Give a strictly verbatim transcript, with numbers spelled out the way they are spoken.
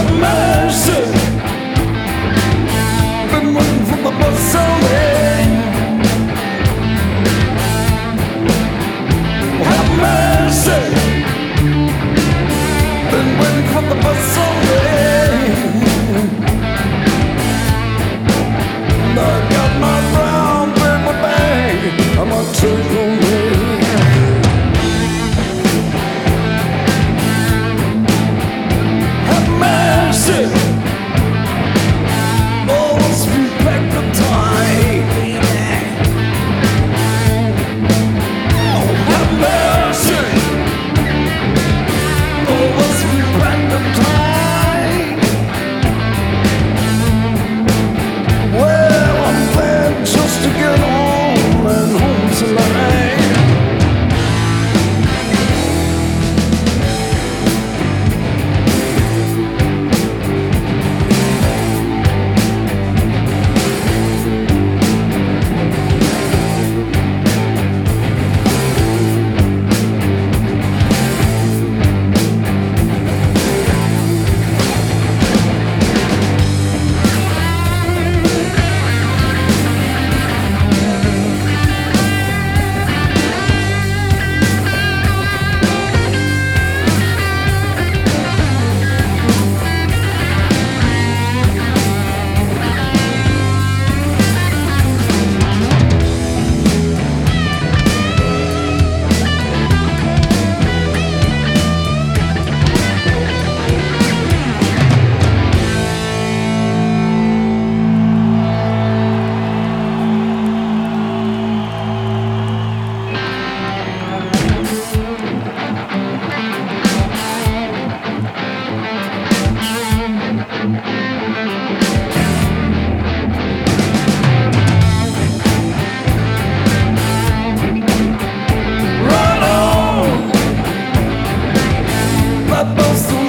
Have mercy. Been waiting for the bus all day. Have mercy. Been waiting for the bus all day. I got my brown paper bag. I'm a take away. Have mercy. Oh, sweet back the time. Oh, have mercy. Oh, sweet back the time. Well, I'm glad just to get home and home tonight. Right on. My boss